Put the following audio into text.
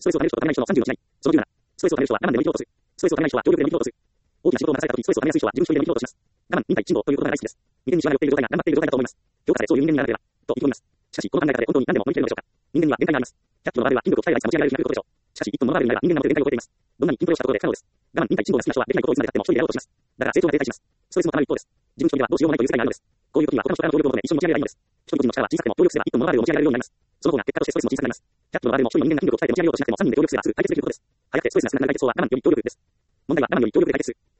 ストレスをためる人とためない人の30の違い。その17。ストレスをためる人は我慢で乗り切ろうとする。ストレスをためない人は協力で乗り切ろうとする。大きな仕事を任されたとき、ストレスをためやすい人は自分一人で乗り切ろうとします。我慢、忍耐、辛抱ということが大好きです。未然にしわが寄っている状態が頑張っている状態だと思います。教科書でそういう人間にならなければ、と意気込みます。しかし、この考え方で本当に何でも乗り切れるのでしょうか。人間には限界があります。100キロのバーベルは筋力を鍛えればいつか持ち上げられる日が来ることでしょう。しかし、1トンのバーベルになれば人間なので限界を超えています。どんなに筋トレをしたところで不可能です。我慢、忍耐、辛抱が好きな人はできないことをいつまで経っても一人でやろうとします。だから成長が停滞します。ストレスもたまる一方です。自分一人ではどうしようもないという世界があるのです。こういう時には他の人からの協力を求め一緒に持ち上げればいいのです。一人個人の力は小さくても協力すれば1トンのバーベルを持ち上げられるようになります。その方が結果としてストレスも小さくなります。100キロのバーベルも一人の人間が筋力を鍛えて持ち上げようとしなくても3人で協力すればすぐ解決できることです。早くてストレスが少なくなる解決法は我慢より協力です。問題は我慢より協力で解決する。